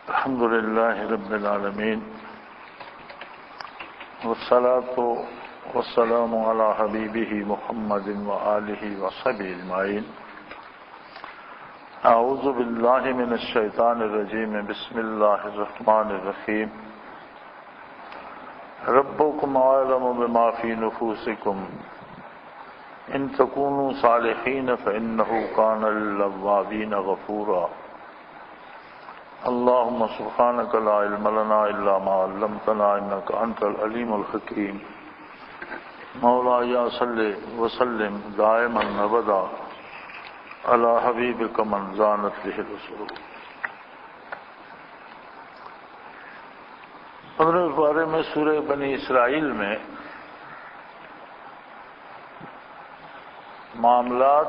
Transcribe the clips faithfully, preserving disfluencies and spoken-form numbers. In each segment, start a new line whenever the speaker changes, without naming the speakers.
الحمد لله رب العالمين والصلاة والسلام على حبيبه محمد وآله وصحبه أجمعين. أعوذ بالله من الشيطان الرجيم. بسم الله الرحمن الرحيم. ربكم أعلم بما في نفوسكم إن تكونوا صالحين فإنه كان للأوابين غفورا. اللهم سبحانك لا علم لنا إلا ما علمتنا إنك أنت العليم الحكيم. مولاي صل وسلم دائما أبدا على حبيبك من زانت به الرسول. پندرہویں پارے میں سورہ بنی اسرائیل میں معاملات،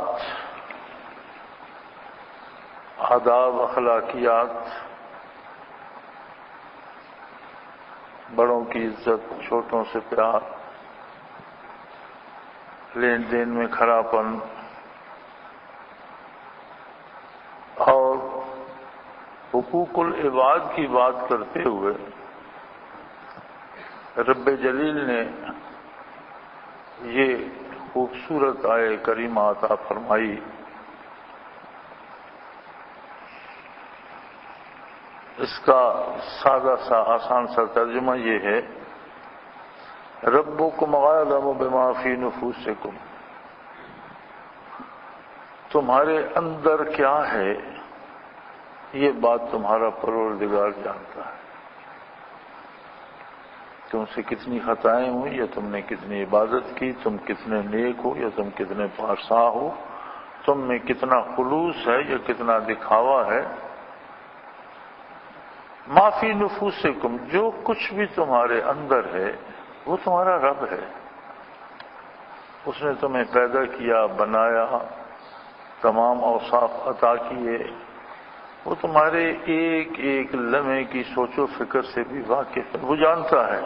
آداب، اخلاقیات، بڑوں کی عزت، چھوٹوں سے پیار، لین دین میں کھراپن اور حقوق العباد کی بات کرتے ہوئے رب جلیل نے یہ خوبصورت آیہ کریمہ عطا فرمائی. اس کا سادہ سا آسان سا ترجمہ یہ ہے: ربکم اعلم بما فی نفوسکم، تمہارے اندر کیا ہے یہ بات تمہارا پروردگار جانتا ہے. تم سے کتنی خطائیں ہوئی، یا تم نے کتنی عبادت کی، تم کتنے نیک ہو یا تم کتنے پارسا ہو، تم میں کتنا خلوص ہے یا کتنا دکھاوا ہے. ما فی نفوسکم، جو کچھ بھی تمہارے اندر ہے وہ تمہارا رب ہے. اس نے تمہیں پیدا کیا، بنایا، تمام اوصاف عطا کیے. وہ تمہارے ایک ایک لمحے کی سوچ و فکر سے بھی واقف ہے، وہ جانتا ہے.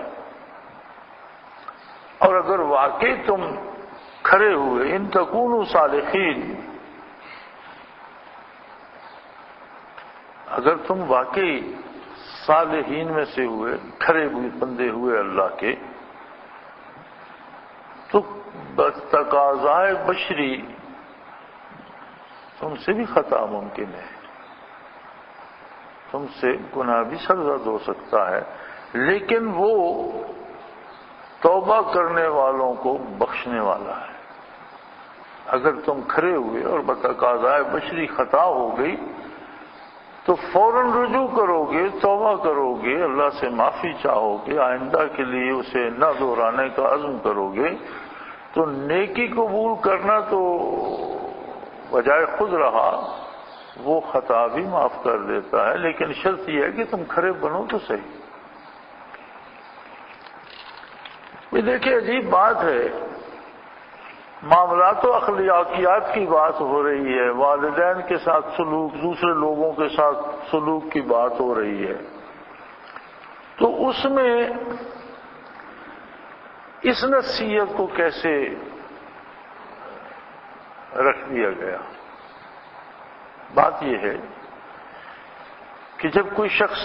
اور اگر واقعی تم کھڑے ہوئے، ان تکونوا صالحین، اگر تم واقعی صالحین میں سے ہوئے، کھڑے ہوئے بندے ہوئے اللہ کے، تو تقاضائے بشری تم سے بھی خطا ممکن ہے، تم سے گناہ بھی سرزد ہو سکتا ہے، لیکن وہ توبہ کرنے والوں کو بخشنے والا ہے. اگر تم کھڑے ہوئے اور بتقاضائے بشری خطا ہو گئی تو فوراً رجوع کرو گے، توبہ کرو گے، اللہ سے معافی چاہو گے، آئندہ کے لیے اسے نہ دہرانے کا عزم کرو گے، تو نیکی قبول کرنا تو بجائے خود رہا، وہ خطا بھی معاف کر دیتا ہے. لیکن شرط یہ ہے کہ تم کھڑے بنو تو صحیح. یہ دیکھیں عجیب بات ہے، معاملات و اخلاقیات کی بات ہو رہی ہے، والدین کے ساتھ سلوک، دوسرے لوگوں کے ساتھ سلوک کی بات ہو رہی ہے، تو اس میں اس نصیحت کو کیسے رکھ دیا گیا؟ بات یہ ہے کہ جب کوئی شخص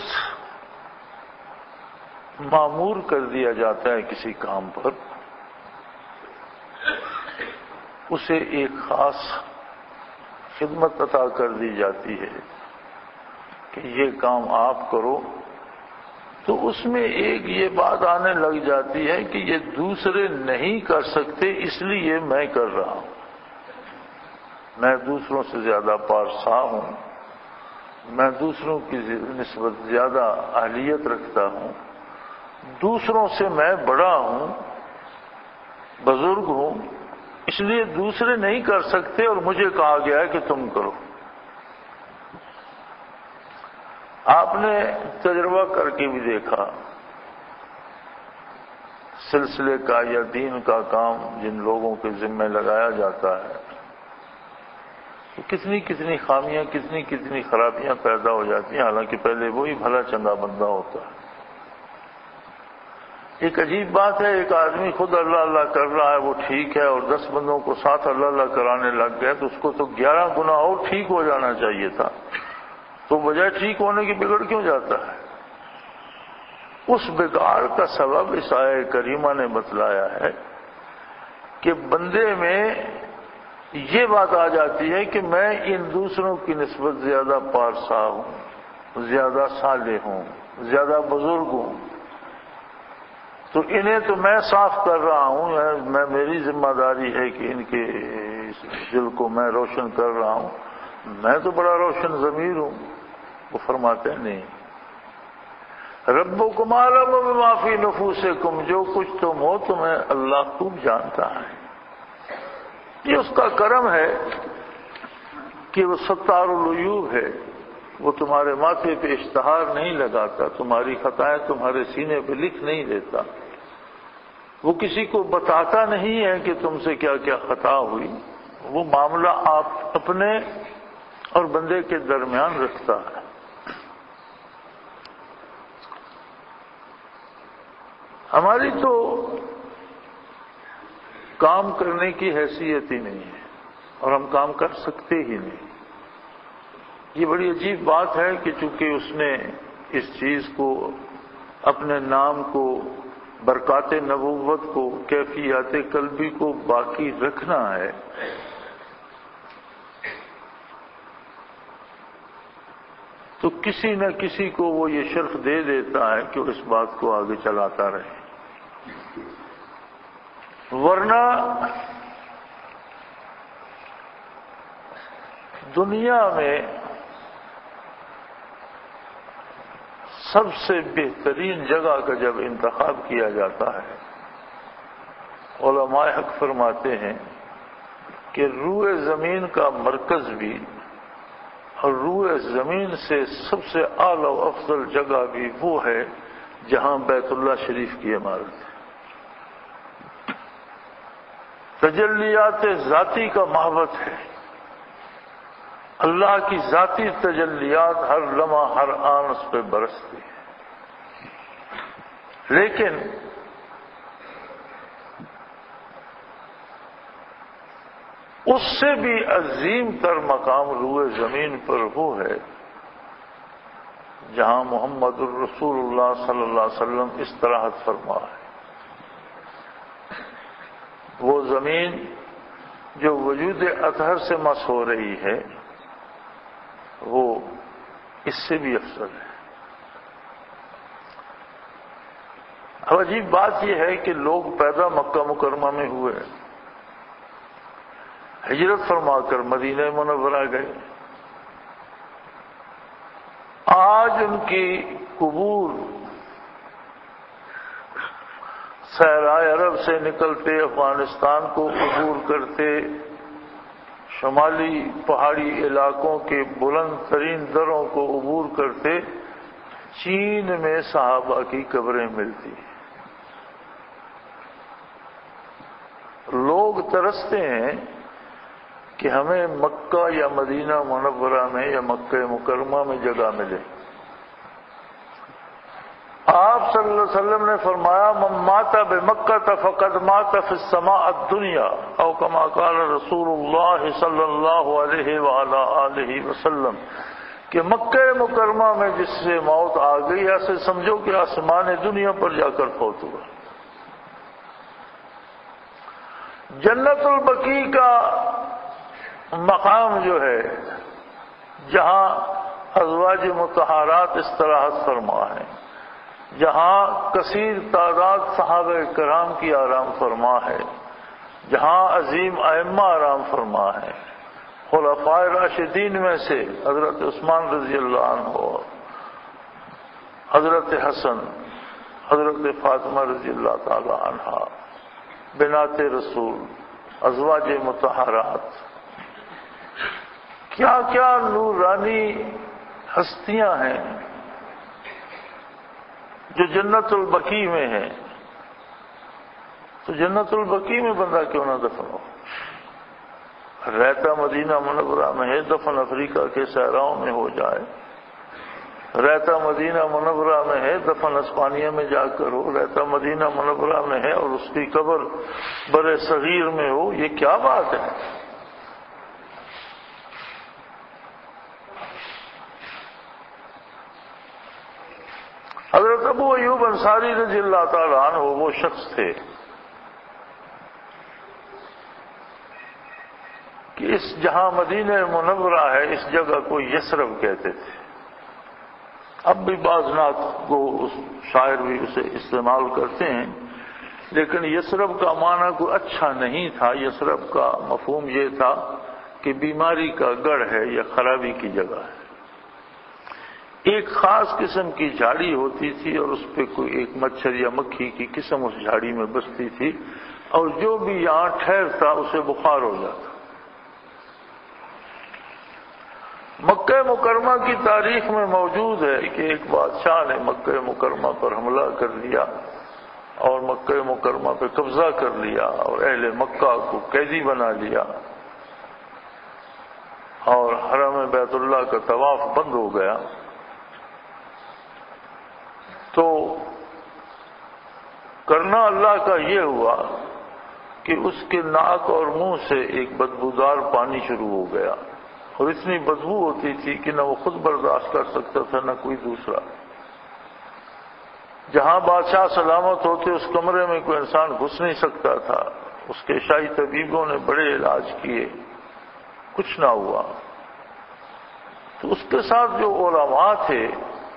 مامور کر دیا جاتا ہے کسی کام پر، اسے ایک خاص خدمت عطا کر دی جاتی ہے کہ یہ کام آپ کرو، تو اس میں ایک یہ بات آنے لگ جاتی ہے کہ یہ دوسرے نہیں کر سکتے، اس لیے میں کر رہا ہوں. میں دوسروں سے زیادہ پارسا ہوں، میں دوسروں کی نسبت زیادہ اہلیت رکھتا ہوں، دوسروں سے میں بڑا ہوں، بزرگ ہوں، اس لیے دوسرے نہیں کر سکتے اور مجھے کہا گیا ہے کہ تم کرو. آپ نے تجربہ کر کے بھی دیکھا، سلسلے کا یا دین کا کام جن لوگوں کے ذمہ لگایا جاتا ہے تو کتنی کتنی خامیاں، کتنی کتنی خرابیاں پیدا ہو جاتی ہیں، حالانکہ پہلے وہی بھلا چنگا بندہ ہوتا ہے. ایک عجیب بات ہے، ایک آدمی خود اللہ اللہ کر رہا ہے، وہ ٹھیک ہے، اور دس بندوں کو ساتھ اللہ اللہ کرانے لگ گیا تو اس کو تو گیارہ گنا اور ٹھیک ہو جانا چاہیے تھا. تو بجائے ٹھیک ہونے کی بگڑ کیوں جاتا ہے؟ اس بگاڑ کا سبب اس آیہ کریمہ نے بتلایا ہے کہ بندے میں یہ بات آ جاتی ہے کہ میں ان دوسروں کی نسبت زیادہ پارسا ہوں، زیادہ صالح ہوں، زیادہ بزرگ ہوں، تو انہیں تو میں صاف کر رہا ہوں، میں میری ذمہ داری ہے کہ ان کے دل کو میں روشن کر رہا ہوں، میں تو بڑا روشن ضمیر ہوں۔ وہ فرماتے ہیں نہیں، ربکم اعلم بما فی نفوسکم، جو کچھ تم ہو تمہیں اللہ خوب جانتا ہے۔ یہ اس کا کرم ہے کہ وہ ستار العیوب ہے، وہ تمہارے ماتھے پہ اشتہار نہیں لگاتا، تمہاری خطائیں تمہارے سینے پہ لکھ نہیں دیتا، وہ کسی کو بتاتا نہیں ہے کہ تم سے کیا کیا خطا ہوئی، وہ معاملہ آپ اپنے اور بندے کے درمیان رکھتا ہے۔ ہماری تو کام کرنے کی حیثیت ہی نہیں ہے اور ہم کام کر سکتے ہی نہیں۔ یہ بڑی عجیب بات ہے کہ چونکہ اس نے اس چیز کو، اپنے نام کو، برکات نبوت کو، کیفیات قلبی کو باقی رکھنا ہے، تو کسی نہ کسی کو وہ یہ شرف دے دیتا ہے کہ وہ اس بات کو آگے چلاتا رہے، ورنہ دنیا میں سب سے بہترین جگہ کا جب انتخاب کیا جاتا ہے، علماء حق فرماتے ہیں کہ روئے زمین کا مرکز بھی اور روئے زمین سے سب سے اعلی و افضل جگہ بھی وہ ہے جہاں بیت اللہ شریف کی عمارت ہے۔ تجلیات ذاتی کا محبت ہے، اللہ کی ذاتی تجلیات ہر لمحہ ہر آن اس پہ برستی ہے، لیکن اس سے بھی عظیم تر مقام روئے زمین پر وہ ہے جہاں محمد الرسول اللہ صلی اللہ علیہ وسلم استراحت فرما ہے۔ وہ زمین جو وجود اطہر سے مس ہو رہی ہے، وہ اس سے بھی افضل ہے۔ اب عجیب بات یہ ہے کہ لوگ پیدا مکہ مکرمہ میں ہوئے، ہجرت فرما کر مدینہ منورہ گئے، آج ان کی قبور صحرائے عرب سے نکلتے افغانستان کو عبور کرتے، شمالی پہاڑی علاقوں کے بلند ترین دروں کو عبور کرتے چین میں صحابہ کی قبریں ملتی ہیں۔ لوگ ترستے ہیں کہ ہمیں مکہ یا مدینہ منورہ میں یا مکہ مکرمہ میں جگہ ملے۔ آپ صلی اللہ علیہ وسلم نے فرمایا من مات بمکہ فقد مات فی السماء الدنیا، او کما قال رسول اللہ صلی اللہ علیہ وآلہ آلہ وسلم، کہ مکہ مکرمہ میں جس سے موت آ گئی ایسے سمجھو کہ آسمان دنیا پر جا کر فوت ہوا۔ جنت البقیع کا مقام جو ہے جہاں ازواج مطہرات استراحت فرما ہے، جہاں کثیر تعداد صحابہ کرام کی آرام فرما ہے، جہاں عظیم ائمہ آرام فرما ہے، خلفاء راشدین میں سے حضرت عثمان رضی اللہ عنہ، حضرت حسن، حضرت فاطمہ رضی اللہ تعالی عنہا، بنات رسول، ازواج مطہرات، کیا کیا نورانی ہستیاں ہیں جو جنت البقیع میں ہیں۔ تو جنت البقیع میں بندہ کیوں نہ دفن ہو؟ رہتا مدینہ منورہ میں ہے، دفن افریقہ کے صحراؤں میں ہو جائے، رہتا مدینہ منورہ میں ہے، دفن اسپانیہ میں جا کر ہو، رہتا مدینہ منورہ میں ہے اور اس کی قبر بر صغیر میں ہو، یہ کیا بات ہے؟ ابو ایوب انصاری رضی اللہ تعالیٰ عنہ وہ شخص تھے کہ اس جہاں مدینہ منورہ ہے اس جگہ کو یثرب کہتے تھے. اب بھی بعض نعت کو شاعر بھی اسے استعمال کرتے ہیں، لیکن یثرب کا معنی کوئی اچھا نہیں تھا. یثرب کا مفہوم یہ تھا کہ بیماری کا گڑھ ہے یا خرابی کی جگہ ہے. ایک خاص قسم کی جھاڑی ہوتی تھی اور اس پہ کوئی ایک مچھر یا مکھی کی قسم اس جھاڑی میں بستی تھی، اور جو بھی یہاں ٹھہرتا اسے بخار ہو جاتا. مکہ مکرمہ کی تاریخ میں موجود ہے کہ ایک بادشاہ نے مکہ مکرمہ پر حملہ کر لیا اور مکہ مکرمہ پہ قبضہ کر لیا اور اہل مکہ کو قیدی بنا لیا، اور حرم بیت اللہ کا طواف بند ہو گیا. تو کرنا اللہ کا یہ ہوا کہ اس کے ناک اور منہ سے ایک بدبودار پانی شروع ہو گیا، اور اتنی بدبو ہوتی تھی کہ نہ وہ خود برداشت کر سکتا تھا نہ کوئی دوسرا. جہاں بادشاہ سلامت ہوتے اس کمرے میں کوئی انسان گھس نہیں سکتا تھا. اس کے شاہی طبیبوں نے بڑے علاج کیے، کچھ نہ ہوا. تو اس کے ساتھ جو علماء تھے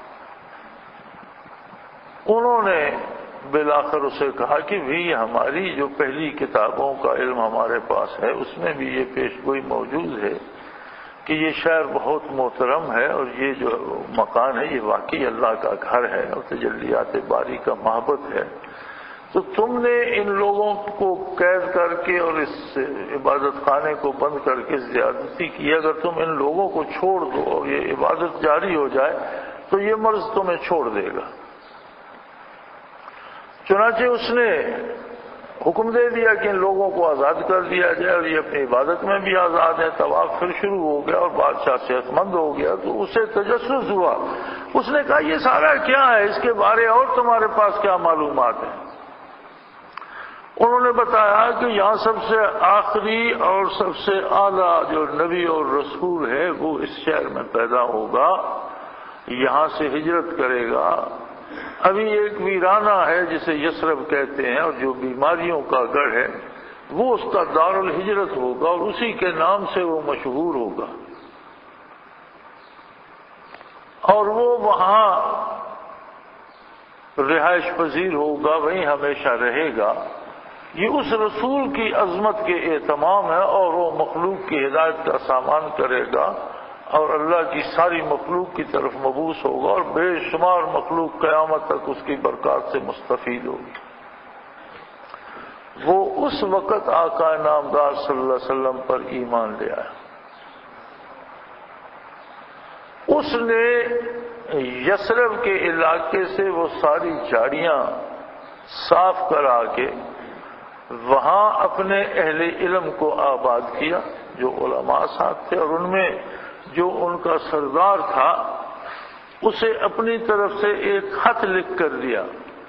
انہوں نے بالآخر اسے کہا کہ بھی ہماری جو پہلی کتابوں کا علم ہمارے پاس ہے اس میں بھی یہ پیش گوئی موجود ہے کہ یہ شہر بہت محترم ہے اور یہ جو مکان ہے یہ واقعی اللہ کا گھر ہے اور تجلیات باری کا محبت ہے. تو تم نے ان لوگوں کو قید کر کے اور اس عبادت خانے کو بند کر کے زیادتی کی. اگر تم ان لوگوں کو چھوڑ دو اور یہ عبادت جاری ہو جائے تو یہ مرض تمہیں چھوڑ دے گا. چنانچہ اس نے حکم دے دیا کہ ان لوگوں کو آزاد کر دیا جائے اور یہ اپنی عبادت میں بھی آزاد ہے. طواف پھر شروع ہو گیا اور بادشاہ صحت مند ہو گیا. تو اسے تجسس ہوا. اس نے کہا یہ سارا کیا ہے، اس کے بارے اور تمہارے پاس کیا معلومات ہیں؟ انہوں نے بتایا کہ یہاں سب سے آخری اور سب سے اعلیٰ جو نبی اور رسول ہے وہ اس شہر میں پیدا ہوگا، یہاں سے ہجرت کرے گا. ابھی ایک ویرانہ ہے جسے یثرب کہتے ہیں اور جو بیماریوں کا گڑھ ہے وہ اس کا دار الہجرت ہوگا اور اسی کے نام سے وہ مشہور ہوگا، اور وہ وہاں رہائش پذیر ہوگا، وہیں ہمیشہ رہے گا. یہ اس رسول کی عظمت کے اہتمام ہے اور وہ مخلوق کی ہدایت کا سامان کرے گا اور اللہ کی ساری مخلوق کی طرف مبعوث ہوگا اور بے شمار مخلوق قیامت تک اس کی برکات سے مستفید ہوگی. وہ اس وقت آقا نامدار صلی اللہ علیہ وسلم پر ایمان لے آیا. اس نے یثرب کے علاقے سے وہ ساری جھاڑیاں صاف کرا کے وہاں اپنے اہل علم کو آباد کیا جو علماء ساتھ تھے، اور ان میں جو ان کا سردار تھا اسے اپنی طرف سے ایک خط لکھ کر دیا.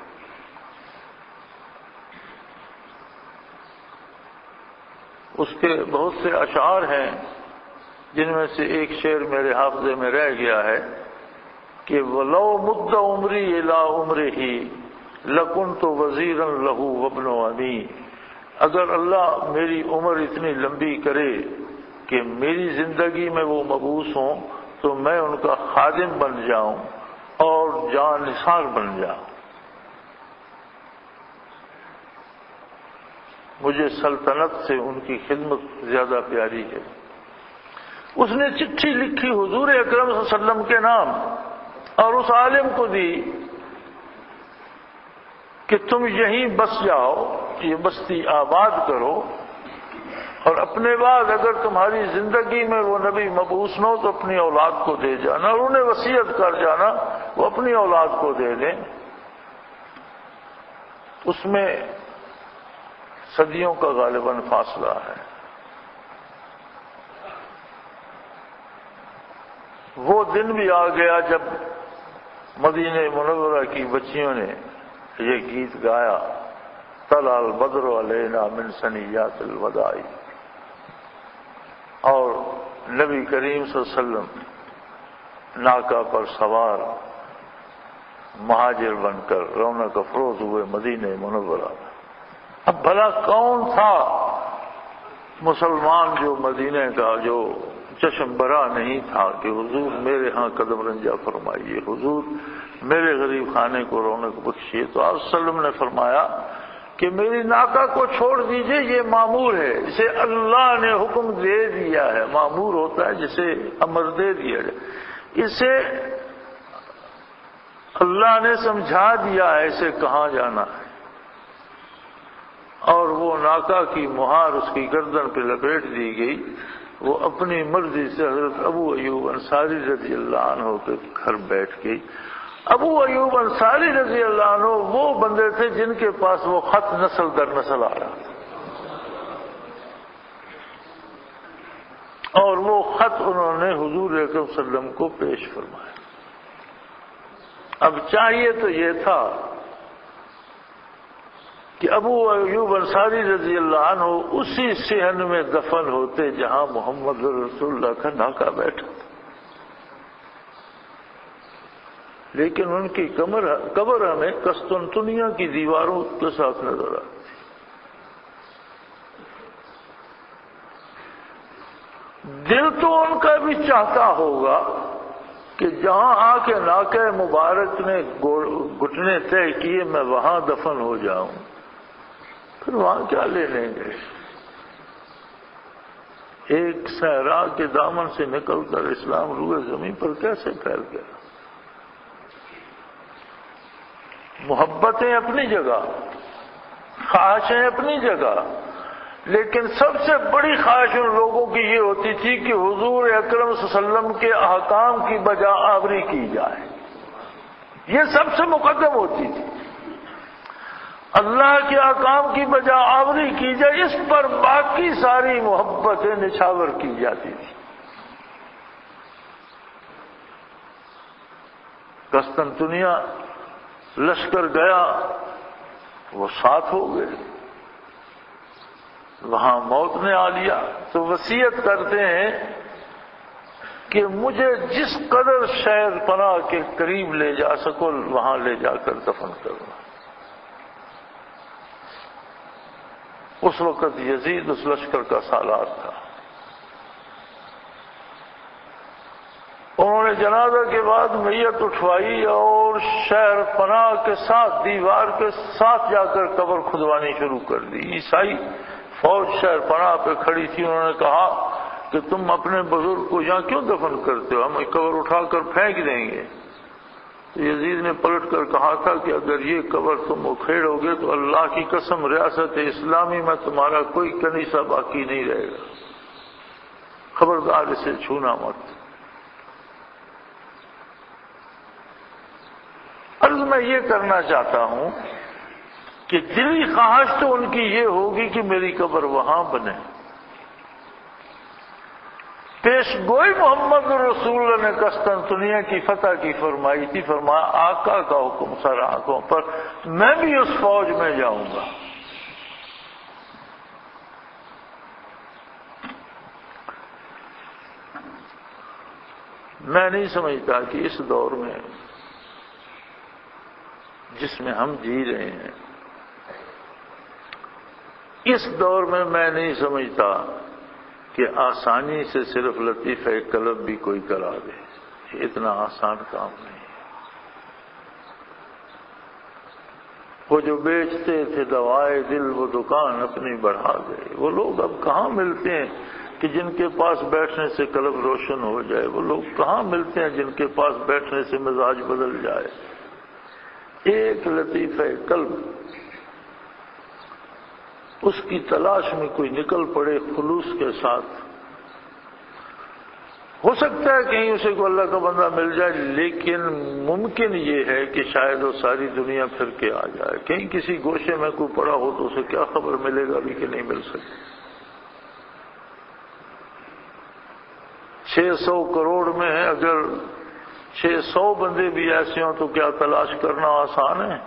اس کے بہت سے اشعار ہیں جن میں سے ایک شعر میرے حافظے میں رہ گیا ہے کہ وَلَوْ مُدَّ عُمْرِي إِلَىٰ عُمْرِهِ لَكُنْتُ وَزِيرًا لَهُ وَابْنُ عَمِي. اگر اللہ میری عمر اتنی لمبی کرے کہ میری زندگی میں وہ مبعوث ہوں تو میں ان کا خادم بن جاؤں اور جان نثار بن جاؤں. مجھے سلطنت سے ان کی خدمت زیادہ پیاری ہے. اس نے چٹھی لکھی حضور اکرم صلی اللہ علیہ وسلم کے نام اور اس عالم کو دی کہ تم یہیں بس جاؤ، یہ بستی آباد کرو، اور اپنے بعد اگر تمہاری زندگی میں وہ نبی مبعوث نہ ہو تو اپنی اولاد کو دے جانا، اور انہیں وصیت کر جانا وہ اپنی اولاد کو دے دیں. اس میں صدیوں کا غالباً فاصلہ ہے. وہ دن بھی آ گیا جب مدینہ منورہ کی بچیوں نے یہ گیت گایا طلع البدر علینا من ثنیات الوداع، اور نبی کریم صلی اللہ علیہ وسلم ناکا پر سوار مہاجر بن کر رونق افروز ہوئے مدینہ منورہ میں۔ اب بھلا کون تھا مسلمان جو مدینہ کا جو چشم برا نہیں تھا کہ حضور میرے ہاں قدم رنجا فرمائیے، حضور میرے غریب خانے کو رونق بخشیے؟ تو آپ صلی اللہ علیہ وسلم نے فرمایا کہ میری ناکہ کو چھوڑ دیجئے، یہ معمور ہے، جسے اللہ نے حکم دے دیا ہے۔ معمور ہوتا ہے جسے امر دے دیا جائے، اسے اللہ نے سمجھا دیا ہے اسے کہاں جانا ہے، اور وہ ناکہ کی مہار اس کی گردن پہ لپیٹ دی گئی۔ وہ اپنی مرضی سے حضرت ابو ایوب انصاری رضی اللہ عنہ کے گھر بیٹھ گئی۔ ابو ایوب انصاری رضی اللہ عنہ وہ بندے تھے جن کے پاس وہ خط نسل در نسل آ رہا تھا، اور وہ خط انہوں نے حضور اکرم صلی اللہ علیہ وسلم کو پیش فرمایا۔ اب چاہیے تو یہ تھا کہ ابو ایوب انصاری رضی اللہ عنہ اسی صحن میں دفن ہوتے جہاں محمد رسول اللہ کا ناکہ بیٹھا تھا، لیکن ان کی قبر ہمیں قسطنطنیہ کی دیواروں کے ساتھ نظر آتی۔ دل تو ان کا بھی چاہتا ہوگا کہ جہاں آ کے ناکہ مبارک نے گھٹنے طے کیے میں وہاں دفن ہو جاؤں، پھر وہاں کیا لے لیں گے؟ ایک صحرا کے دامن سے نکل کر اسلام روئے زمین پر کیسے پھیل گیا؟ محبتیں اپنی جگہ، خواہشیں اپنی جگہ، لیکن سب سے بڑی خواہش ان لوگوں کی یہ ہوتی تھی کہ حضور اکرم صلی اللہ علیہ وسلم کے احکام کی بجا آوری کی جائے، یہ سب سے مقدم ہوتی تھی۔ اللہ کے احکام کی بجا آوری کی جائے، اس پر باقی ساری محبتیں نچھاور کی جاتی تھی۔ قسطنطنیہ لشکر گیا، وہ ساتھ ہو گئے، وہاں موت نے آ لیا، تو وصیت کرتے ہیں کہ مجھے جس قدر شہر پناہ کے قریب لے جا سکو وہاں لے جا کر دفن کرنا۔ اس وقت یزید اس لشکر کا سالار تھا۔ انہوں نے جنازہ کے بعد میت اٹھوائی اور شہر پناہ کے ساتھ دیوار کے ساتھ جا کر قبر کھدوانی شروع کر دی۔ عیسائی فوج شہر پناہ پہ کھڑی تھی، انہوں نے کہا کہ تم اپنے بزرگ کو یہاں کیوں دفن کرتے ہو؟ ہم قبر اٹھا کر پھینک دیں گے۔ تو یزید نے پلٹ کر کہا تھا کہ اگر یہ قبر تم اکھیڑو گے تو اللہ کی قسم ریاست اسلامی میں تمہارا کوئی کنیسہ باقی نہیں رہے گا، خبردار اسے چھونا مت۔ عرض میں یہ کرنا چاہتا ہوں کہ دلی خواہش تو ان کی یہ ہوگی کہ میری قبر وہاں بنے۔ پیش گوئی محمد رسول اللہ نے قسطنطنیہ کی فتح کی فرمائی تھی، فرمایا آقا کا حکم سر آنکھوں پر، میں بھی اس فوج میں جاؤں گا۔ میں نہیں سمجھتا کہ اس دور میں جس میں ہم جی رہے ہیں، اس دور میں میں نہیں سمجھتا کہ آسانی سے صرف لطیفہ قلب بھی کوئی کرا دے، یہ اتنا آسان کام نہیں۔ وہ جو بیچتے تھے دوائے دل وہ دکان اپنی بڑھا گئے، وہ لوگ اب کہاں ملتے ہیں کہ جن کے پاس بیٹھنے سے قلب روشن ہو جائے، وہ لوگ کہاں ملتے ہیں جن کے پاس بیٹھنے سے مزاج بدل جائے۔ ایک لطیفہ قلب، اس کی تلاش میں کوئی نکل پڑے خلوص کے ساتھ، ہو سکتا ہے کہیں اسے کو اللہ کا بندہ مل جائے، لیکن ممکن یہ ہے کہ شاید وہ ساری دنیا پھر کے آ جائے، کہیں کسی گوشے میں کوئی پڑا ہو تو اسے کیا خبر ملے گا بھی کہ نہیں مل سکتی۔ چھ سو کروڑ میں ہے، اگر چھ سو بندے بھی ایسے ہوں تو کیا تلاش کرنا آسان ہے؟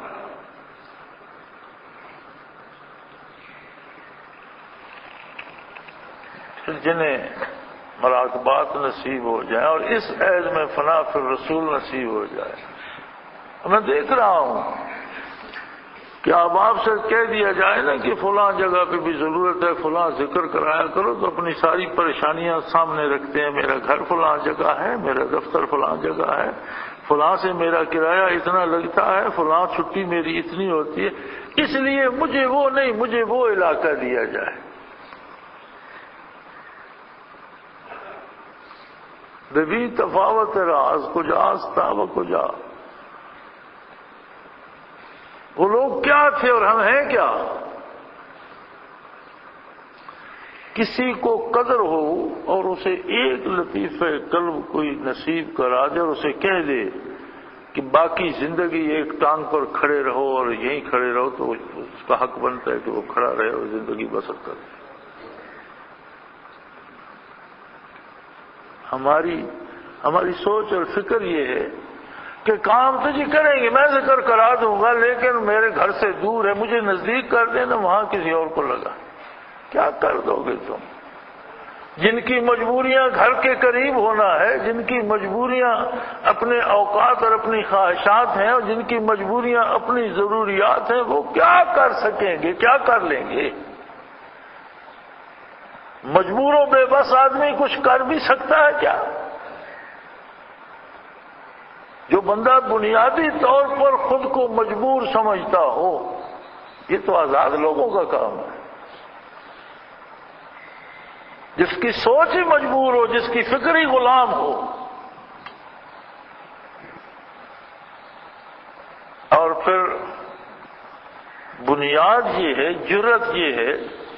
جنہیں مراقبات نصیب ہو جائیں اور اس عہد میں فنا فی الرسول نصیب ہو جائے، میں دیکھ رہا ہوں کہ اب آپ سے کہہ دیا جائے نا کہ فلاں جگہ پہ بھی ضرورت ہے، فلاں ذکر کرایا کرو، تو اپنی ساری پریشانیاں سامنے رکھتے ہیں. میرا گھر فلاں جگہ ہے، میرا دفتر فلاں جگہ ہے، فلاں سے میرا کرایہ اتنا لگتا ہے، فلاں چھٹی میری اتنی ہوتی ہے، اس لیے مجھے وہ نہیں، مجھے وہ علاقہ دیا جائے. بھی تفاوت راز کجاست تھا وہ کجا. وہ لوگ کیا تھے اور ہم ہیں کیا؟ کسی کو قدر ہو اور اسے ایک لطیفہ قلب کوئی نصیب کرا دے اور اسے کہہ دے کہ باقی زندگی ایک ٹانگ پر کھڑے رہو اور یہیں کھڑے رہو، تو اس کا حق بنتا ہے کہ وہ کھڑا رہے اور زندگی بسر کرے. ہماری ہماری سوچ اور فکر یہ ہے کہ کام تو جی کریں گے، میں ذکر کرا دوں گا، لیکن میرے گھر سے دور ہے، مجھے نزدیک کر دینا، وہاں کسی اور کو لگا. کیا کر دو گے تم؟ جن کی مجبوریاں گھر کے قریب ہونا ہے، جن کی مجبوریاں اپنے اوقات اور اپنی خواہشات ہیں، اور جن کی مجبوریاں اپنی ضروریات ہیں، وہ کیا کر سکیں گے، کیا کر لیں گے؟ مجبور و بے بس آدمی کچھ کر بھی سکتا ہے کیا؟ جو بندہ بنیادی طور پر خود کو مجبور سمجھتا ہو، یہ تو آزاد لوگوں کا کام ہے. جس کی سوچ ہی مجبور ہو، جس کی فکر ہی غلام ہو. اور پھر بنیاد یہ ہے، جرت یہ ہے،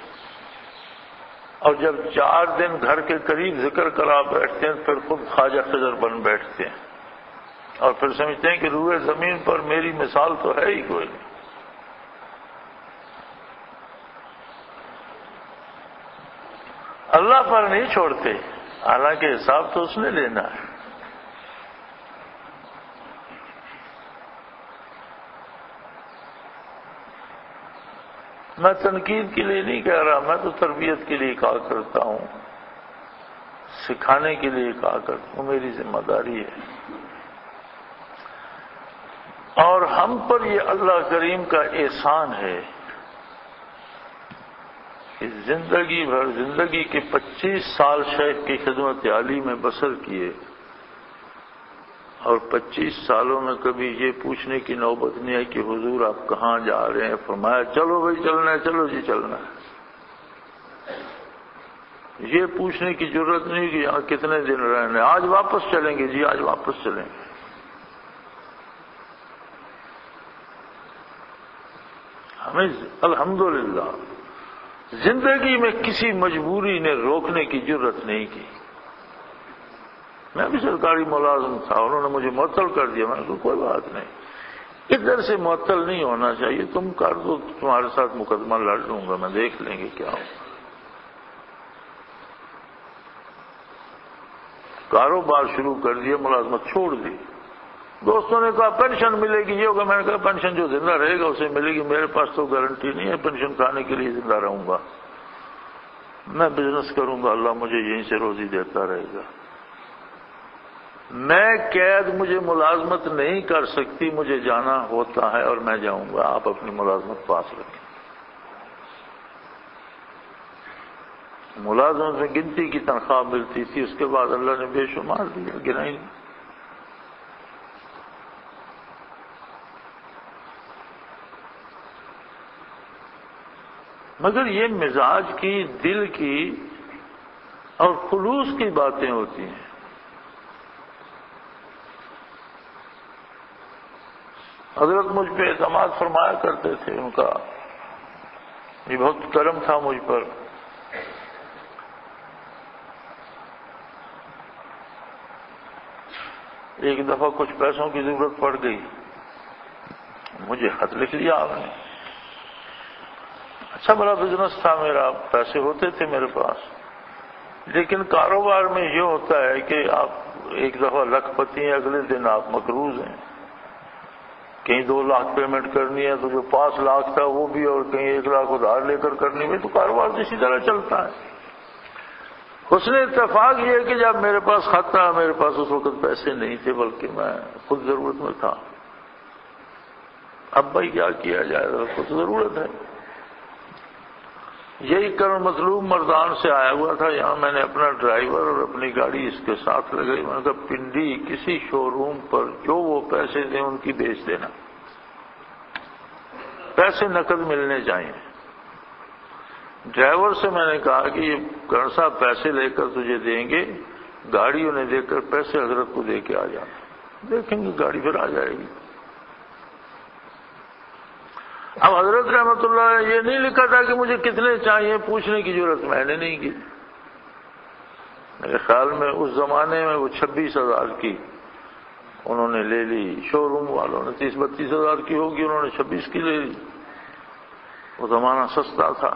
اور جب چار دن گھر کے قریب ذکر کرا بیٹھتے ہیں پھر خود خواجہ خضر بن بیٹھتے ہیں اور پھر سمجھتے ہیں کہ روئے زمین پر میری مثال تو ہے ہی کوئی نہیں. اللہ پر نہیں چھوڑتے، حالانکہ حساب تو اس نے لینا ہے. میں تنقید کے لیے نہیں کہہ رہا، میں تو تربیت کے لیے کہا کرتا ہوں، سکھانے کے لیے کہا کرتا ہوں، میری ذمہ داری ہے. اور ہم پر یہ اللہ کریم کا احسان ہے کہ زندگی بھر، زندگی کے پچیس سال شیخ کی خدمت عالی میں بسر کیے، اور پچیس سالوں میں کبھی یہ پوچھنے کی نوبت نہیں ہے کہ حضور آپ کہاں جا رہے ہیں. فرمایا چلو بھائی چلنا ہے، چلو جی چلنا ہے. یہ پوچھنے کی ضرورت نہیں کہ یہاں کتنے دن رہنے، آج واپس چلیں گے جی، آج واپس چلیں گے. ہمیں الحمدللہ زندگی میں کسی مجبوری نے روکنے کی ضرورت نہیں کی. میں بھی سرکاری ملازم تھا، انہوں نے مجھے معطل کر دیا، میں نے کہا کوئی بات نہیں، ادھر سے معطل نہیں ہونا چاہیے، تم کر دو، تمہارے ساتھ مقدمہ لڑ لوں گا، میں دیکھ لیں گے کیا ہو. کاروبار شروع کر دیا، ملازمت چھوڑ دی. دوستوں نے کہا پینشن ملے گی، یہ ہوگا. میں نے کہا پینشن جو زندہ رہے گا اسے ملے گی، میرے پاس تو گارنٹی نہیں ہے پینشن کھانے کے لیے زندہ رہوں گا. میں بزنس کروں گا، اللہ مجھے یہیں سے روزی دیتا رہے گا. میں قید مجھے ملازمت نہیں کر سکتی، مجھے جانا ہوتا ہے اور میں جاؤں گا، آپ اپنی ملازمت پاس رکھیں. ملازمت میں گنتی کی تنخواہ ملتی تھی، اس کے بعد اللہ نے بے شمار دیا، گنا ہی نہیں. مگر یہ مزاج کی، دل کی اور خلوص کی باتیں ہوتی ہیں. حضرت مجھ پہ اعتماد فرمایا کرتے تھے، ان کا یہ بہت کرم تھا مجھ پر. ایک دفعہ کچھ پیسوں کی ضرورت پڑ گئی، مجھے خط لکھ لیا آپ نے. اچھا بڑا بزنس تھا میرا، پیسے ہوتے تھے میرے پاس، لیکن کاروبار میں یہ ہوتا ہے کہ آپ ایک دفعہ لکھ پتی ہیں، اگلے دن آپ مقروض ہیں. کہیں دو لاکھ پیمنٹ کرنی ہے تو جو پانچ لاکھ تھا وہ بھی، اور کہیں ایک لاکھ ادھار لے کر کرنی ہوئی، تو کاروبار اسی طرح چلتا ہے. حسن اتفاق یہ ہے کہ جب میرے پاس خط تھا، میرے پاس اس وقت پیسے نہیں تھے، بلکہ میں خود ضرورت میں تھا. اب بھائی کیا کیا جائے، اس کو تو ضرورت ہے۔ یہی کرن مطلوب مردان سے آیا ہوا تھا، یہاں میں نے اپنا ڈرائیور اور اپنی گاڑی اس کے ساتھ لگائی، میں نے کہا پنڈی کسی شو روم پر جو وہ پیسے دیں ان کی بیچ دینا، پیسے نقد ملنے چاہیے۔ ڈرائیور سے میں نے کہا کہ یہ کرن صاحب پیسے لے کر تجھے دیں گے، گاڑی انہیں دے کر پیسے حضرت کو دے کے آ جانا، دیکھیں گے گاڑی پھر آ جائے گی۔ اب حضرت رحمت اللہ نے یہ نہیں لکھا تھا کہ مجھے کتنے چاہیے، پوچھنے کی ضرورت میں نے نہیں کی۔ میرے خیال میں اس زمانے میں وہ چھبیس ہزار کی انہوں نے لے لی، شو روم والوں نے تیس بتیس ہزار کی ہوگی، انہوں نے چھبیس کی لے لی، وہ زمانہ سستا تھا۔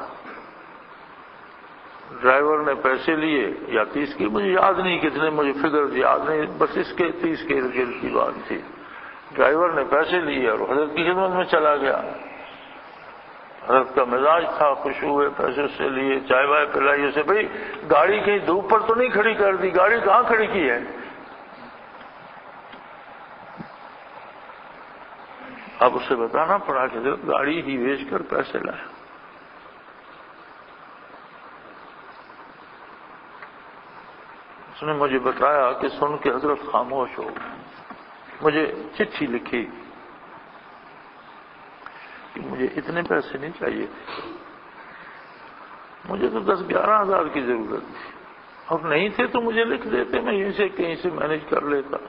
ڈرائیور نے پیسے لیے یا تیس کی، مجھے یاد نہیں کتنے، مجھے فگر یاد نہیں، بس اس کے تیس کے ارد گرد کی بات تھی۔ ڈرائیور نے پیسے لیے اور حضرت کی خدمت میں چلا گیا۔ حضرت کا مزاج تھا، خوش ہوئے، پیسے سے لیے، چائے وائے پلائی اسے، بھائی گاڑی کہیں دھوپ پر تو نہیں کھڑی کر دی، گاڑی کہاں کھڑی کی ہے؟ اب اسے بتانا پڑا کہ حضرت گاڑی ہی بیچ کر پیسے لائے۔ اس نے مجھے بتایا کہ سن کے حضرت خاموش ہو گئے، مجھے چٹھی لکھی کہ مجھے اتنے پیسے نہیں چاہیے تھے، مجھے تو دس گیارہ ہزار کی ضرورت تھی، اور نہیں تھے تو مجھے لکھ دیتے، میں یہیں سے کہیں سے مینج کر لیتا،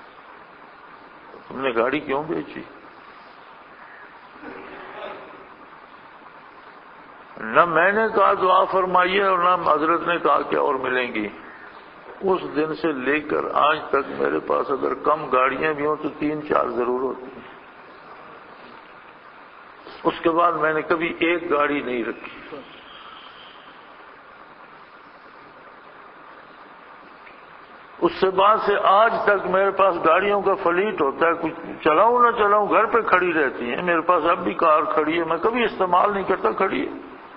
تم نے گاڑی کیوں بیچی؟ نہ میں نے کہا دعا فرمائیے اور نہ حضرت نے کہا کہ اور ملیں گی۔ اس دن سے لے کر آج تک میرے پاس اگر کم گاڑیاں بھی ہوں تو تین چار ضرور ہوتی ہیں۔ اس کے بعد میں نے کبھی ایک گاڑی نہیں رکھی۔ اس سے بعد سے آج تک میرے پاس گاڑیوں کا فلیٹ ہوتا ہے، کچھ چلاؤں نہ چلاؤں گھر پہ کھڑی رہتی ہیں، میرے پاس اب بھی کار کھڑی ہے، میں کبھی استعمال نہیں کرتا، کھڑی ہے،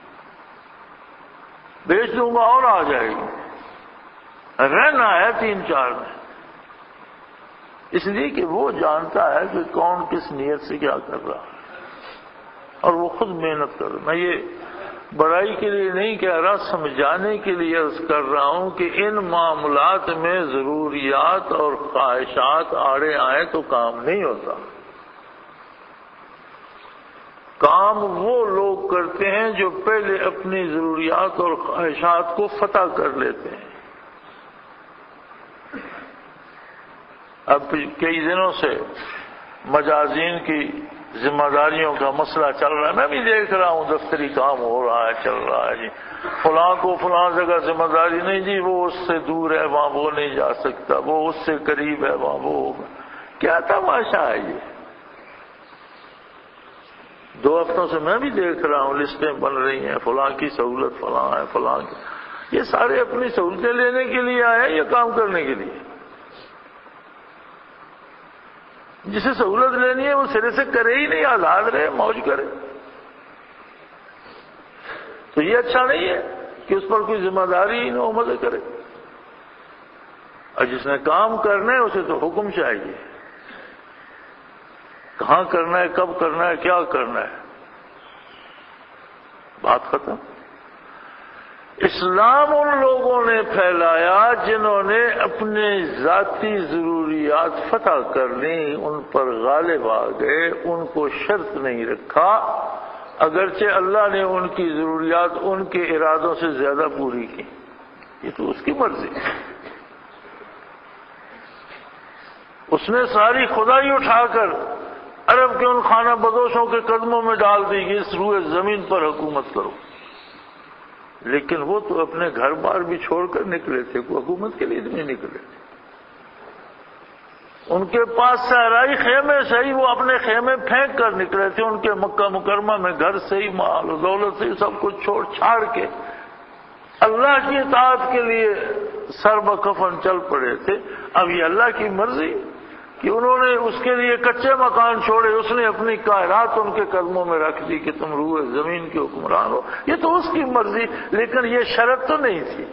بیچ دوں گا اور آ جائے گی، رہنا ہے تین چار میں، اس لیے کہ وہ جانتا ہے کہ کون کس نیت سے کیا کر رہا ہے اور وہ خود محنت کر رہا۔ میں یہ بڑائی کے لیے نہیں کہہ رہا، سمجھانے کے لیے عرض کر رہا ہوں کہ ان معاملات میں ضروریات اور خواہشات آڑے آئیں تو کام نہیں ہوتا۔ کام وہ لوگ کرتے ہیں جو پہلے اپنی ضروریات اور خواہشات کو فتح کر لیتے ہیں۔ اب کئی دنوں سے مجازین کی ذمہ داریوں کا مسئلہ چل رہا ہے، میں بھی دیکھ رہا ہوں دفتری کام ہو رہا ہے، چل رہا ہے، جی فلاں کو فلاں جگہ ذمہ داری نہیں، جی وہ اس سے دور ہے وہاں وہ نہیں جا سکتا، وہ اس سے قریب ہے وہاں وہ ہوگا۔ کیا تماشا ہے یہ؟ دو ہفتوں سے میں بھی دیکھ رہا ہوں لسٹیں بن رہی ہیں، فلاں کی سہولت فلاں ہے، فلاں کی، یہ سارے اپنی سہولتیں لینے کے لیے آئے ہیں یا کام کرنے کے لیے؟ جسے سہولت لینی ہے وہ سرے سے کرے ہی نہیں، آزاد رہے، موج کرے، تو یہ اچھا نہیں ہے کہ اس پر کوئی ذمہ داری ہی نہ ہو، مزے کرے۔ اور جس نے کام کرنا ہے اسے تو حکم چاہیے، کہاں کرنا ہے، کب کرنا ہے، کیا کرنا ہے، بات ختم۔ اسلام ان لوگوں نے پھیلایا جنہوں نے اپنے ذاتی ضروریات فتح کر لیں، ان پر غالب آ گئے، ان کو شرط نہیں رکھا، اگرچہ اللہ نے ان کی ضروریات ان کے ارادوں سے زیادہ پوری کی، یہ تو اس کی مرضی، اس نے ساری خدائی اٹھا کر عرب کے ان خانہ بدوشوں کے قدموں میں ڈال دی کہ اس روئے زمین پر حکومت کرو، لیکن وہ تو اپنے گھر بار بھی چھوڑ کر نکلے تھے، کوئی حکومت کے لیے نہیں نکلے تھے، ان کے پاس صحرائی خیمے سے ہی وہ اپنے خیمے پھینک کر نکلے تھے، ان کے مکہ مکرمہ میں گھر سے ہی مال و دولت سے ہی سب کچھ چھوڑ چھاڑ کے اللہ کی اطاعت کے لیے سر بکفن چل پڑے تھے۔ اب یہ اللہ کی مرضی کہ انہوں نے اس کے لیے کچے مکان چھوڑے، اس نے اپنی کائنات ان کے قدموں میں رکھ دی کہ تم روئے زمین کے حکمران ہو، یہ تو اس کی مرضی، لیکن یہ شرط تو نہیں تھی۔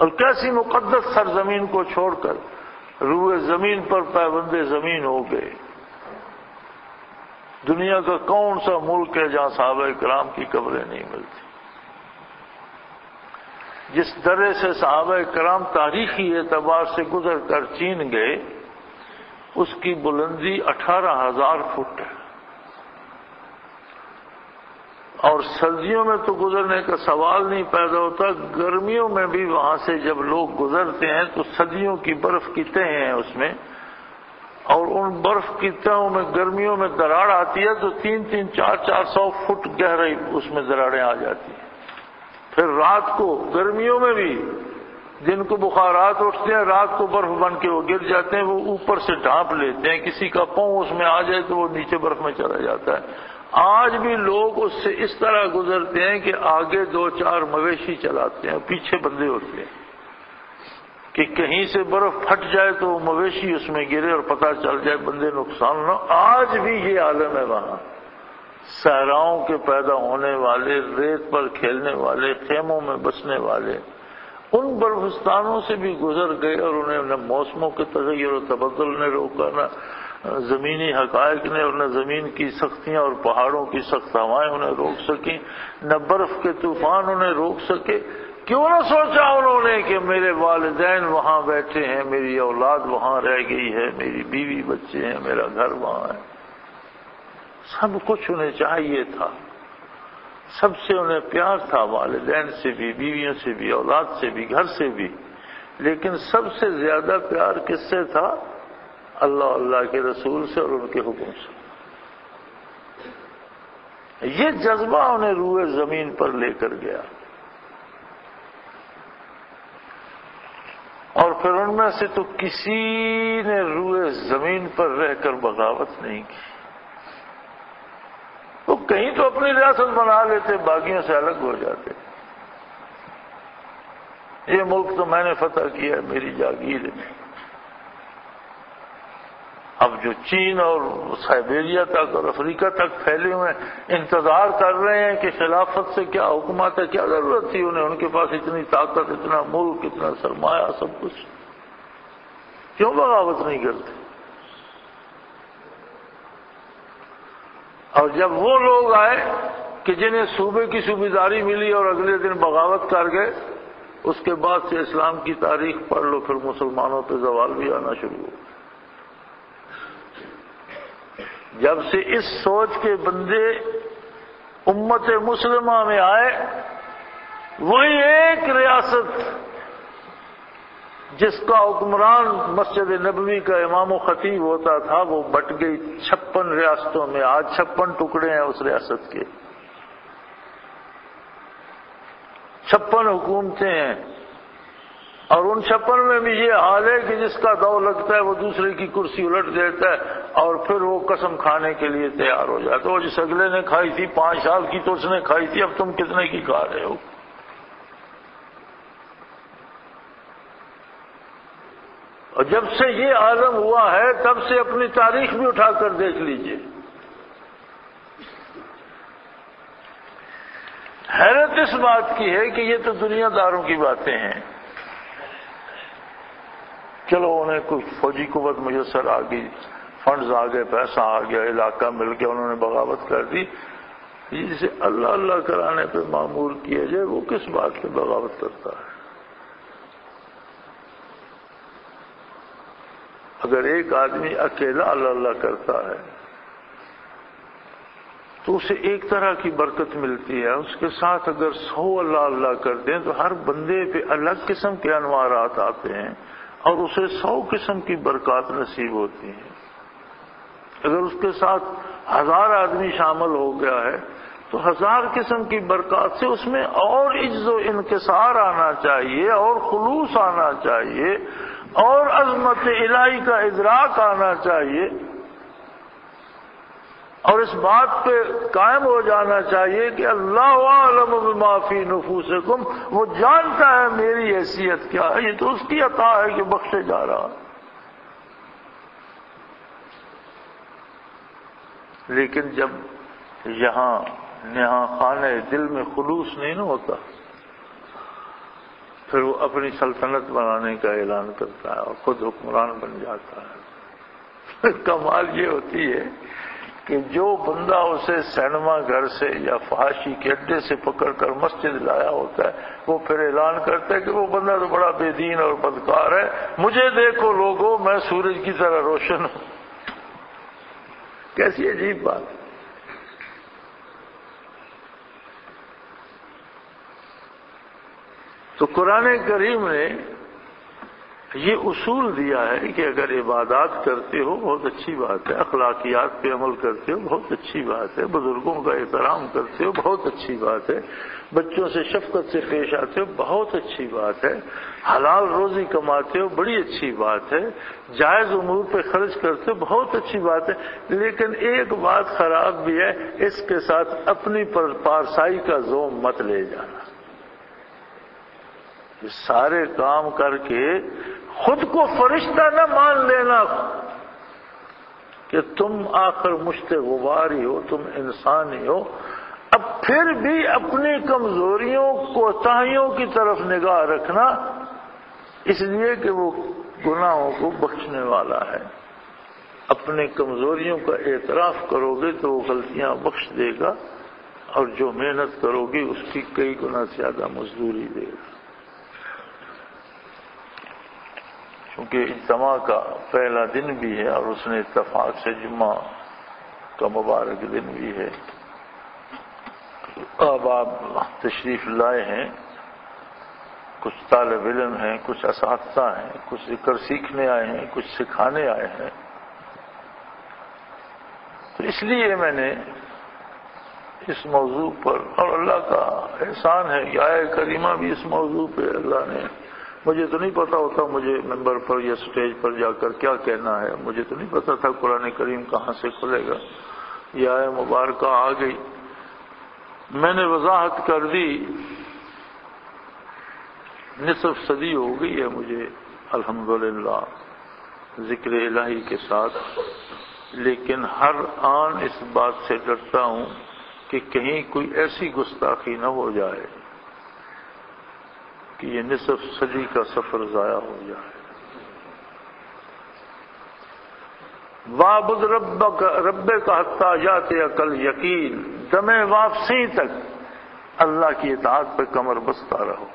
اور کیسی مقدس سرزمین کو چھوڑ کر روئے زمین پر پابند زمین ہو گئے۔ دنیا کا کون سا ملک ہے جہاں صحابہ کرام کی قبریں نہیں ملتی؟ جس درے سے صحابہ کرام تاریخی اعتبار سے گزر کر چین گئے، اس کی بلندی اٹھارہ ہزار فٹ ہے، اور سردیوں میں تو گزرنے کا سوال نہیں پیدا ہوتا، گرمیوں میں بھی وہاں سے جب لوگ گزرتے ہیں تو صدیوں کی برف کی تہیں ہیں اس میں، اور ان برف کی تہوں میں گرمیوں میں دراڑ آتی ہے تو تین تین چار چار سو فٹ گہرائی اس میں دراڑیں آ جاتی ہیں۔ پھر رات کو گرمیوں میں بھی دن کو بخارات اٹھتے ہیں، رات کو برف بن کے وہ گر جاتے ہیں، وہ اوپر سے ڈھانپ لیتے ہیں، کسی کا پاؤں اس میں آ جائے تو وہ نیچے برف میں چلا جاتا ہے۔ آج بھی لوگ اس سے اس طرح گزرتے ہیں کہ آگے دو چار مویشی چلاتے ہیں، پیچھے بندے ہوتے ہیں کہ کہیں سے برف پھٹ جائے تو وہ مویشی اس میں گرے اور پتہ چل جائے بندے نقصان نہ۔ آج بھی یہ عالم ہے وہاں، صحراؤں کے پیدا ہونے والے، ریت پر کھیلنے والے، خیموں میں بسنے والے، ان برفستانوں سے بھی گزر گئے، اور انہیں نہ موسموں کے تغیر و تبدل نے روکا، نہ زمینی حقائق نے، اور نہ زمین کی سختیاں اور پہاڑوں کی سخت ہوائیں انہیں روک سکیں، نہ برف کے طوفان انہیں روک سکے۔ کیوں نہ سوچا انہوں نے کہ میرے والدین وہاں بیٹھے ہیں، میری اولاد وہاں رہ گئی ہے، میری بیوی بچے ہیں، میرا گھر وہاں ہے۔ سب کچھ انہیں چاہیے تھا، سب سے انہیں پیار تھا، والدین سے بھی، بیویوں سے بھی، اولاد سے بھی، گھر سے بھی، لیکن سب سے زیادہ پیار کس سے تھا؟ اللہ اللہ کے رسول سے اور ان کے حکم سے۔ یہ جذبہ انہیں روئے زمین پر لے کر گیا، اور پھر ان میں سے تو کسی نے روئے زمین پر رہ کر بغاوت نہیں کی۔ وہ کہیں تو اپنی ریاست بنا لیتے، باغیوں سے الگ ہو جاتے، یہ ملک تو میں نے فتح کیا ہے، میری جاگیر ہے۔ اب جو چین اور سائبیریا تک اور افریقہ تک پھیلے ہوئے ہیں، انتظار کر رہے ہیں کہ خلافت سے کیا حکومت ہے، کیا ضرورت تھی انہیں، ان کے پاس اتنی طاقت، اتنا ملک، اتنا سرمایہ، سب کچھ، کیوں بغاوت نہیں کرتے؟ اور جب وہ لوگ آئے کہ جنہیں صوبے کی صوبیداری ملی اور اگلے دن بغاوت کر گئے، اس کے بعد سے اسلام کی تاریخ پڑھ لو، پھر مسلمانوں پہ زوال بھی آنا شروع ہو۔ جب سے اس سوچ کے بندے امت مسلمہ میں آئے، وہی ایک ریاست جس کا حکمران مسجد نبوی کا امام و خطیب ہوتا تھا، وہ بٹ گئی چھپن ریاستوں میں۔ آج چھپن ٹکڑے ہیں اس ریاست کے، چھپن حکومتیں ہیں، اور ان چھپن میں بھی یہ حال ہے کہ جس کا دو لگتا ہے وہ دوسرے کی کرسی الٹ دیتا ہے، اور پھر وہ قسم کھانے کے لیے تیار ہو جاتا ہے، وہ جس اگلے نے کھائی تھی پانچ سال کی تو اس نے کھائی تھی، اب تم کتنے کی کھا رہے ہو؟ اور جب سے یہ عالم ہوا ہے تب سے اپنی تاریخ بھی اٹھا کر دیکھ لیجئے، حیرت اس بات کی ہے کہ یہ تو دنیا داروں کی باتیں ہیں، چلو انہیں کوئی فوجی قوت میسر آ گئی، فنڈز آ گئے، پیسہ آ گیا، علاقہ مل گیا، انہوں نے بغاوت کر دی۔ جسے اللہ اللہ کرانے پہ معمور کیا جائے، وہ کس بات پہ بغاوت کرتا ہے؟ اگر ایک آدمی اکیلا اللہ اللہ کرتا ہے تو اسے ایک طرح کی برکت ملتی ہے، اس کے ساتھ اگر سو اللہ اللہ کرتے ہیں تو ہر بندے پہ الگ قسم کے انوارات آتے ہیں اور اسے سو قسم کی برکات نصیب ہوتی ہیں۔ اگر اس کے ساتھ ہزار آدمی شامل ہو گیا ہے تو ہزار قسم کی برکات سے اس میں اور عجز و انکسار آنا چاہیے، اور خلوص آنا چاہیے، اور عظمت الہی کا ادراک آنا چاہیے، اور اس بات پہ قائم ہو جانا چاہیے کہ اللہ اعلم بما فی نفوسکم، وہ جانتا ہے میری حیثیت کیا ہے، یہ تو اس کی عطا ہے کہ بخشے جا رہا۔ لیکن جب یہاں نہاں خانہ دل میں خلوص نہیں نہ ہوتا، پھر وہ اپنی سلطنت بنانے کا اعلان کرتا ہے اور خود حکمران بن جاتا ہے۔ کمال یہ ہوتی ہے کہ جو بندہ اسے سینما گھر سے یا فحاشی کے اڈے سے پکڑ کر مسجد لایا ہوتا ہے، وہ پھر اعلان کرتا ہے کہ وہ بندہ تو بڑا بے دین اور بدکار ہے، مجھے دیکھو لوگوں، میں سورج کی طرح روشن ہوں۔ کیسی عجیب بات ہے۔ تو قرآن کریم نے یہ اصول دیا ہے کہ اگر عبادات کرتے ہو بہت اچھی بات ہے، اخلاقیات پہ عمل کرتے ہو بہت اچھی بات ہے، بزرگوں کا احترام کرتے ہو بہت اچھی بات ہے، بچوں سے شفقت سے پیش آتے ہو بہت اچھی بات ہے، حلال روزی کماتے ہو بڑی اچھی بات ہے، جائز امور پہ خرچ کرتے ہو بہت اچھی بات ہے، لیکن ایک بات خراب بھی ہے، اس کے ساتھ اپنی پارسائی کا زوم مت لے جانا۔ یہ سارے کام کر کے خود کو فرشتہ نہ مان لینا کہ تم آخر مشت غبار ہی ہو، تم انسان ہی ہو، اب پھر بھی اپنی کمزوریوں کوتاہیوں کی طرف نگاہ رکھنا، اس لیے کہ وہ گناہوں کو بخشنے والا ہے۔ اپنے کمزوریوں کا اعتراف کرو گے تو وہ غلطیاں بخش دے گا، اور جو محنت کرو گے اس کی کئی گنا زیادہ مزدوری دے گا۔ چونکہ اجتماع کا پہلا دن بھی ہے اور اس نے اتفاق سے جمعہ کا مبارک دن بھی ہے۔ اب آپ تشریف لائے ہیں، کچھ طالب علم ہیں، کچھ اساتذہ ہیں، کچھ ذکر سیکھنے آئے ہیں، کچھ سکھانے آئے ہیں، تو اس لیے میں نے اس موضوع پر، اور اللہ کا احسان ہے کہ آیہ کریمہ بھی اس موضوع پہ اللہ نے، مجھے تو نہیں پتا ہوتا مجھے ممبر پر یا سٹیج پر جا کر کیا کہنا ہے، مجھے تو نہیں پتا تھا قرآن کریم کہاں سے کھلے گا، یہ آیہ مبارکہ آ گئی، میں نے وضاحت کر دی، نصف صدی ہو گئی ہے مجھے الحمدللہ ذکر الہی کے ساتھ، لیکن ہر آن اس بات سے ڈرتا ہوں کہ کہیں کوئی ایسی گستاخی نہ ہو جائے کہ یہ نصف صدی کا سفر ضائع ہو جائے۔ وَاعْبُدْ رَبَّكَ رَبَّكَ حَتَّىٰ يَأْتِيَكَ الْيَقِينُ، دم واپسی تک اللہ کی اطاعت پہ کمر بستہ رہو۔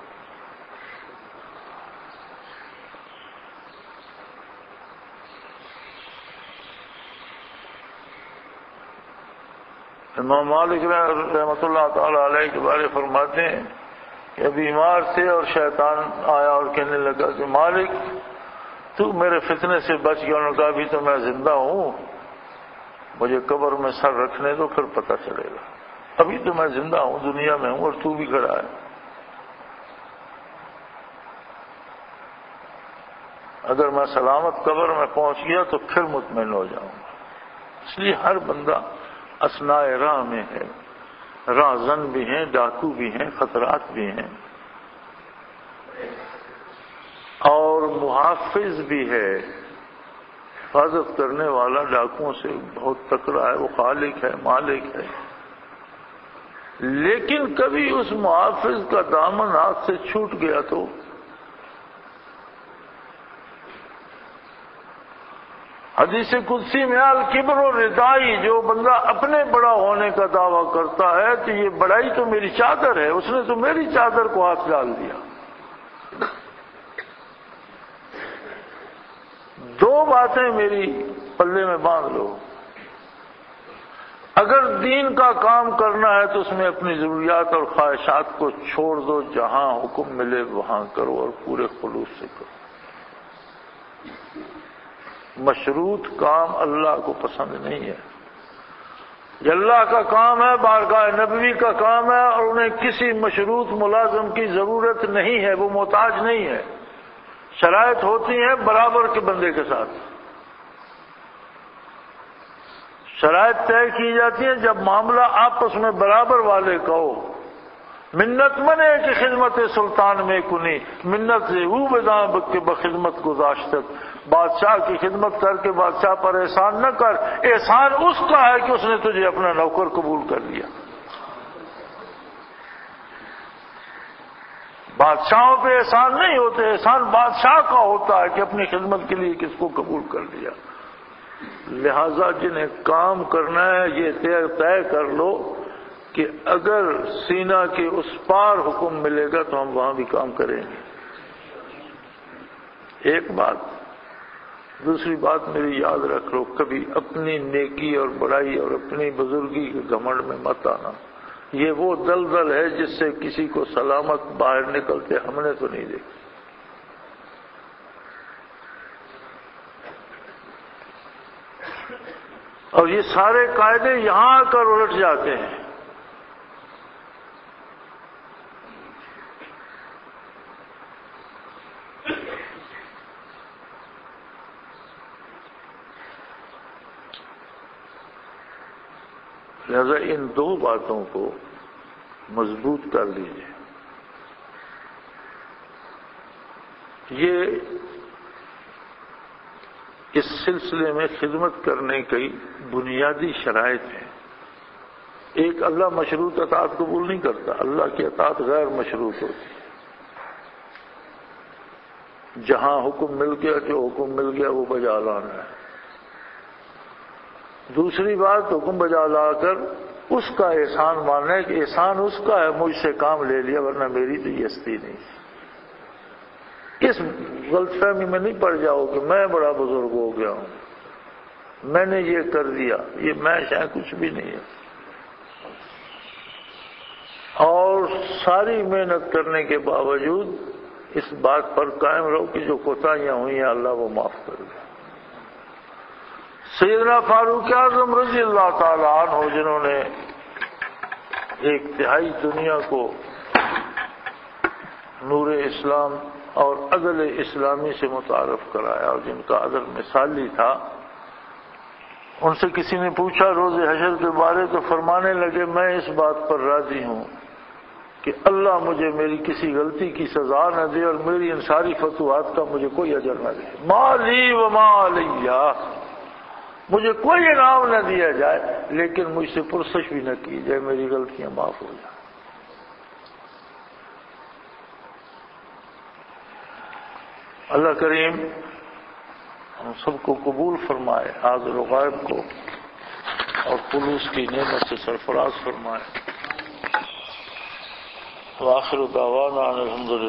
امام مالک رحمۃ اللہ تعالی علیہ کے بارے فرماتے ہیں کہ بیمار تھے اور شیطان آیا اور کہنے لگا کہ مالک تو میرے فتنے سے بچ گیا، انہوں نے کہا ابھی تو میں زندہ ہوں، مجھے قبر میں سر رکھنے دو پھر پتہ چلے گا، ابھی تو میں زندہ ہوں، دنیا میں ہوں اور تو بھی کھڑا ہے، اگر میں سلامت قبر میں پہنچ گیا تو پھر مطمئن ہو جاؤں گا۔ اس لیے ہر بندہ اثناء راہ میں ہے، راہزن بھی ہیں، ڈاکو بھی ہیں، خطرات بھی ہیں، اور محافظ بھی ہے، حفاظت کرنے والا ڈاکوؤں سے بہت تکڑا ہے، وہ خالق ہے، مالک ہے، لیکن کبھی اس محافظ کا دامن ہاتھ سے چھوٹ گیا تو حدیث قدسی میں الکبر و ردائی، جو بندہ اپنے بڑا ہونے کا دعویٰ کرتا ہے تو یہ بڑائی تو میری چادر ہے، اس نے تو میری چادر کو ہاتھ ڈال دیا۔ دو باتیں میری پلے میں باندھ لو، اگر دین کا کام کرنا ہے تو اس میں اپنی ضروریات اور خواہشات کو چھوڑ دو، جہاں حکم ملے وہاں کرو اور پورے خلوص سے کرو۔ مشروط کام اللہ کو پسند نہیں ہے، یہ اللہ کا کام ہے، بارگاہ نبوی کا کام ہے، اور انہیں کسی مشروط ملازم کی ضرورت نہیں ہے، وہ محتاج نہیں ہے۔ شرائط ہوتی ہیں برابر کے بندے کے ساتھ، شرائط طے کی جاتی ہیں جب معاملہ آپس میں برابر والے کا ہو۔ منت منے کی خدمت سلطان میں کنی، منت سے او بداں کے بخدمت گزاشتت، بادشاہ کی خدمت کر کے بادشاہ پر احسان نہ کر، احسان اس کا ہے کہ اس نے تجھے اپنا نوکر قبول کر لیا۔ بادشاہوں پہ احسان نہیں ہوتے، احسان بادشاہ کا ہوتا ہے کہ اپنی خدمت کے لیے کس کو قبول کر لیا۔ لہذا جنہیں کام کرنا ہے یہ طے کر لو کہ اگر سینا کے اس پار حکم ملے گا تو ہم وہاں بھی کام کریں گے۔ ایک بات، دوسری بات میری یاد رکھ لو، کبھی اپنی نیکی اور بڑائی اور اپنی بزرگی کے گھمنڈ میں مت آنا۔ یہ وہ دلدل ہے جس سے کسی کو سلامت باہر نکلتے ہم نے تو نہیں دیکھا۔ اور یہ سارے قاعدے یہاں آ کر الٹ جاتے ہیں۔ لہذا ان دو باتوں کو مضبوط کر لیجیے۔ یہ اس سلسلے میں خدمت کرنے کی بنیادی شرائط ہیں۔ ایک، اللہ مشروط اطاعت قبول نہیں کرتا، اللہ کی اطاعت غیر مشروط ہوتی ہے۔ جہاں حکم مل گیا، جو حکم مل گیا وہ بجا لانا ہے۔ دوسری بات، حکم بجا لا کر اس کا احسان ماننا ہے کہ احسان اس کا ہے، مجھ سے کام لے لیا ورنہ میری تو یہ ہستی نہیں۔ اس غلط فہمی میں نہیں پڑ جاؤ کہ میں بڑا بزرگ ہو گیا ہوں، میں نے یہ کر دیا، یہ میں شاید کچھ بھی نہیں ہے۔ اور ساری محنت کرنے کے باوجود اس بات پر قائم رہو کہ جو کوتاہیاں ہوئی ہیں اللہ وہ معاف کر دے۔ سیدنا فاروق اعظم رضی اللہ تعالی عنہ، جنہوں نے ایک تہائی دنیا کو نور اسلام اور عدل اسلامی سے متعارف کرایا اور جن کا عدل مثالی تھا، ان سے کسی نے پوچھا روز حشر کے بارے تو فرمانے لگے میں اس بات پر راضی ہوں کہ اللہ مجھے میری کسی غلطی کی سزا نہ دے اور میری ان ساری فتوحات کا مجھے کوئی اجر نہ دے، ما لی و ما علیہ، مجھے کوئی انعام نہ دیا جائے لیکن مجھ سے پرسش بھی نہ کی جائے، میری غلطیاں معاف ہو جائیں۔ اللہ کریم ہم سب کو قبول فرمائے، حاضر و غائب کو اور خلوص کی نعمت سے سرفراز فرمائے۔ وآخر دعوانا الحمدللہ۔